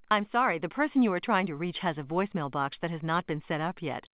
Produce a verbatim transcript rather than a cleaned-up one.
I'm sorry, the person you are trying to reach has a voicemail box that has not been set up yet.